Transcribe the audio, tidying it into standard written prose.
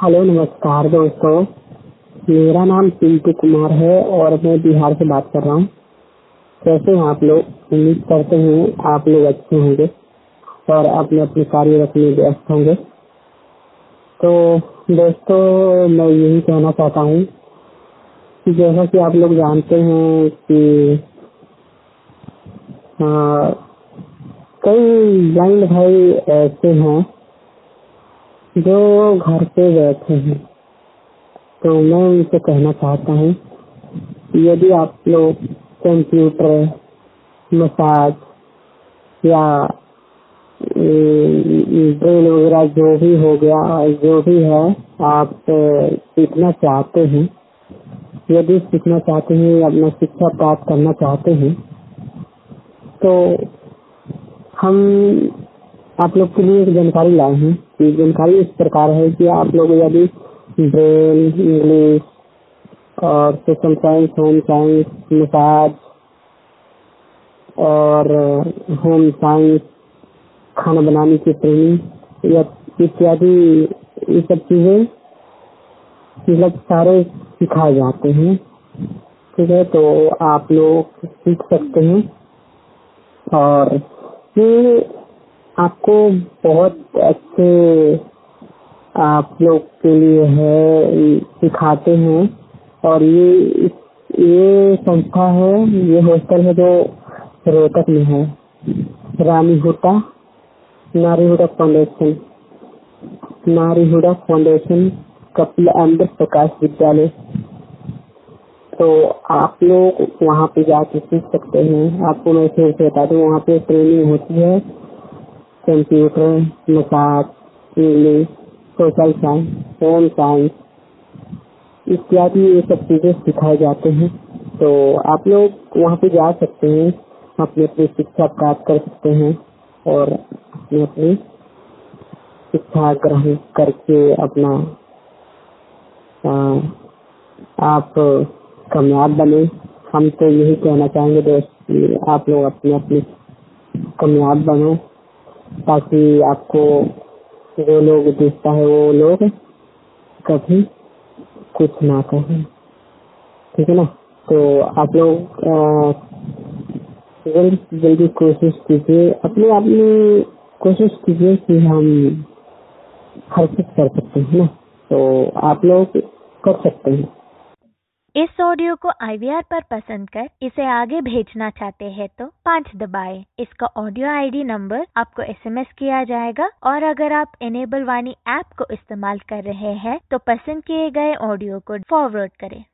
Hello, नमस्कार दोस्तों। मेरा नाम पिंटू कुमार है और मैं बिहार से बात कर रहा हूँ। कैसे हैं आप लोग? उम्मीद करते हैं आप लोग अच्छे होंगे और अपने अपने कार्यरत में व्यस्त होंगे। तो दोस्तों, मैं यही कहना चाहता हूँ कि जैसा कि आप लोग जानते हैं कि कई ब्लाइंड भाई ऐसे हैं जो घर पे बैठे हैं। तो मैं उनसे कहना चाहता हूँ कि यदि आप लोग कंप्यूटर, मसाज या ब्रेन वगैरह जो भी हो गया, जो भी है, आप सीखना चाहते हैं, यदि सीखना चाहते हैं, अपना शिक्षा प्राप्त करना चाहते हैं, तो हम आप लोग के लिए एक जानकारी लाए हैं। ये जानकारी इस प्रकार है कि आप लोग यदि ब्रेन, इंग्लिश और social science, home science, massage और होम साइंस, खाना बनाने की ट्रेनिंग या इत्यादि, ये सब चीजें मतलब सारे सिखाए जाते हैं। ठीक है, तो आप लोग सीख सकते हैं और ये आपको बहुत अच्छे आप लोग के लिए है, सिखाते हैं। और ये संस्था है, ये हॉस्टल है जो रोहतक में है, रानी हुडा नारी हुडा फाउंडेशन कपिल अमृत प्रकाश विद्यालय। तो आप लोग वहाँ पे जाके सीख सकते हैं। आपको मैं फिर से बता दूँ, वहाँ पे ट्रेनिंग होती है computer, massage, English, social science, home science इत्यादि, ये सब चीजें सिखाए जाते हैं। तो आप लोग वहाँ पे जा सकते हैं, अपनी अपनी शिक्षा प्राप्त कर सकते हैं और अपनी अपनी शिक्षा ग्रहण करके अपना आप कामयाब बने। हम तो यही कहना चाहेंगे दोस्त कि आप लोग अपने अपने कामयाब बनो, ताकि आपको जो लोग दिखता है वो लोग कभी कुछ ना कहें। ठीक है ना? तो आप लोग जल्दी से जल्दी कोशिश कीजिए, अपनी कोशिश कीजिए कि हम हर चीज कर सकते हैं ना, तो आप लोग कर सकते हैं। इस ऑडियो को IVR पर पसंद कर इसे आगे भेजना चाहते हैं तो 5 दबाएं। इसका ऑडियो ID नंबर आपको SMS किया जाएगा और अगर आप इनेबल वाणी ऐप को इस्तेमाल कर रहे हैं तो पसंद किए गए ऑडियो को फॉरवर्ड करें।